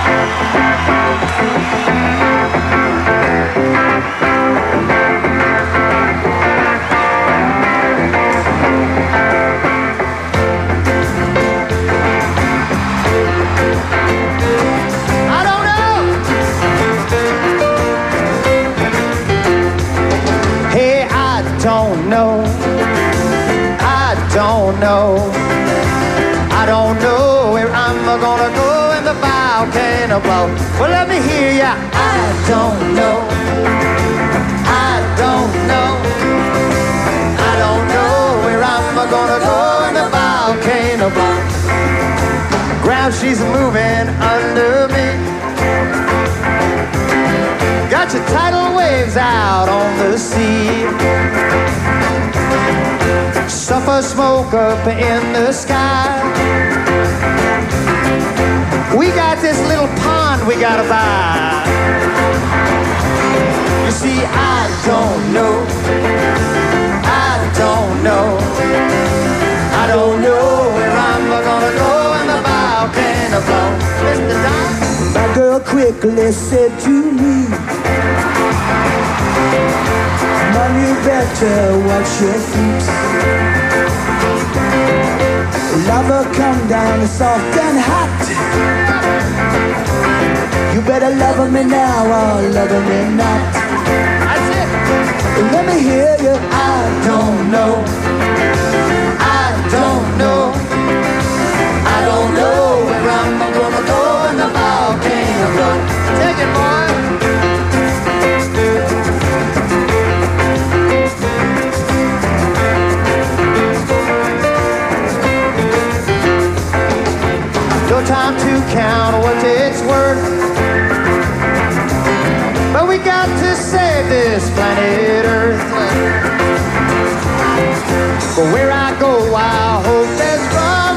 I don't know where I'm gonna go when the volcano blow. Well, let me hear ya. I don't know. I don't know. I don't know where I'm gonna go when the volcano blow. Ground she's moving under me. Got your tidal waves out on the sea. Suffer smoke up in the sky. We got this little pond we gotta buy. You see, I don't know. I don't know. I don't know where I'm gonna go when the volcano blow. Mr. Don? My girl quickly said to me, Mom, you better watch your feet. Lava come down soft and hot. You better love me now or love me not. That's it. Let me hear you. I don't know. I don't know. I don't know where I'm gonna go when the volcano blow. Take it, boy. No time to count what it's worth, but we got to save this planet Earth. But where I go, I hope there's fun.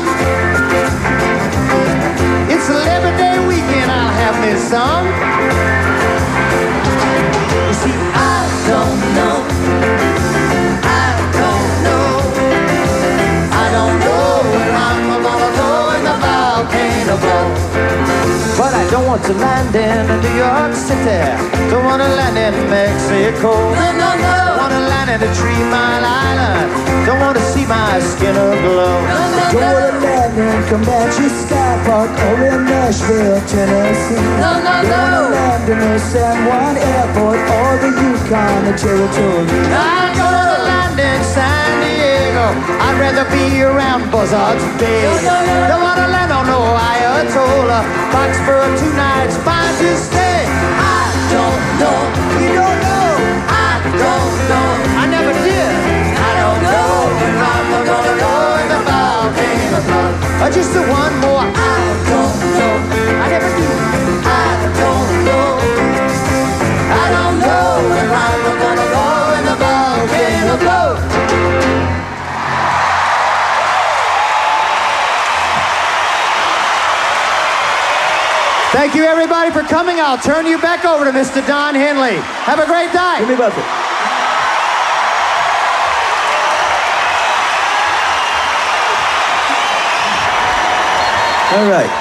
It's a Labor Day weekend, I'll have me some. You see, I don't know. I don't know. I don't know where I'm gonna go when the volcano blow. But I don't want to land in New York City. Don't want to land in Mexico. No, no, no. Want to land in a 3 Mile Island. Don't want to see my skin aglow. No, no, don't want to land in Comanche Sky Park or in Nashville, Tennessee. No, no, no. Don't want to land in the San Juan Airport or the Yukon Territory. I don't want to land in San Diego. I'd rather be around Buzzards Bay. No, no, no. Don't want to land on no Ayatollah. Foxborough 2 nights, fine to stay. I don't know. You don't know. I don't know. I never did. I don't know where I'm gonna go in the volcano blow. Just the one more. I don't know. I never did. I don't know. I don't know where I'm gonna go in the volcano blow. Thank you, everybody, for coming. I'll turn you back over to Mr. Don Henley. Have a great night. Give me bucket. All right.